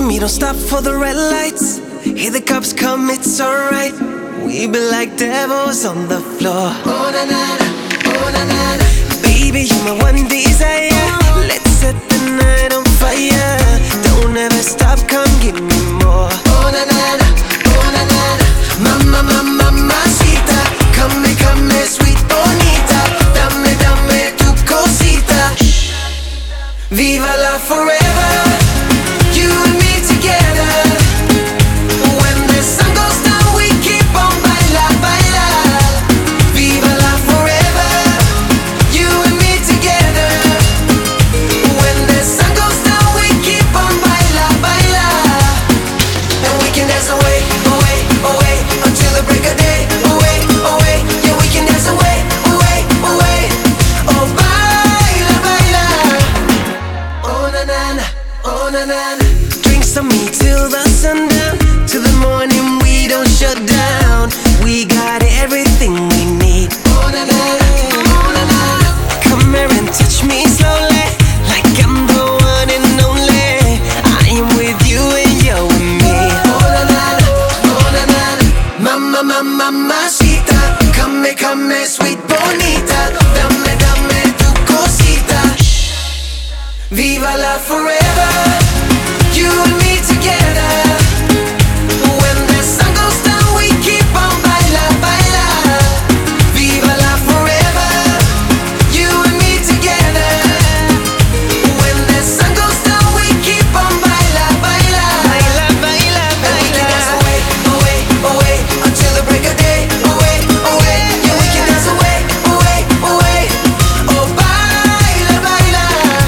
me, don't stop for the red lights. Hear the cops come, it's alright. We be like devils on the floor. Oh na na na, oh na na na. Baby, you're my one desire. Let's set the night on fire. Don't ever stop, come give me more. Oh na na na, oh na na na. Mama, mama, mamacita. Come, sweet bonita. Dame tu cosita. Viva la forever. You and me together. When the sun goes down, we keep on baila, baila. Viva la forever. You and me together. When the sun goes down, we keep on baila, baila. And we can dance away, away, away until the break of day. Away, away, yeah, we can dance away, away, away. Oh, baila, baila. Oh na na na, oh na na na. Drinks on me till the sundown. Till the morning we don't shut down. We got everything we need. Oh na na na, oh na na na. Come here and touch me slowly, like I'm the one and only. I am with you and you're with me. Oh na na na, oh na na na. Mama, mama, mamacita. Come, sweet bonita. Dame tu cosita. Viva la forever. You and me together. When the sun goes down, we keep on baila, baila. Viva la forever. You and me together. When the sun goes down, we keep on baila, baila. Baila, baila, baila. And we can dance away, away, away until the break of day. Away, away, yeah, we can dance away, away, away. Oh, baila, baila.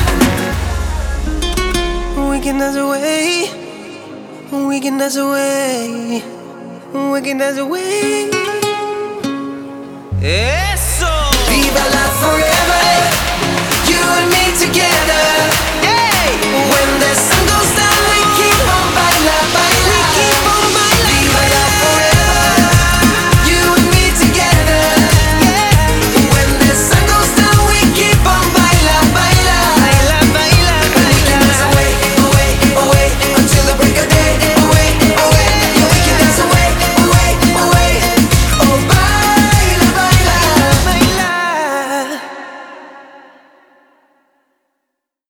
We can dance away. We can dance away. We can dance away. Eso. Viva la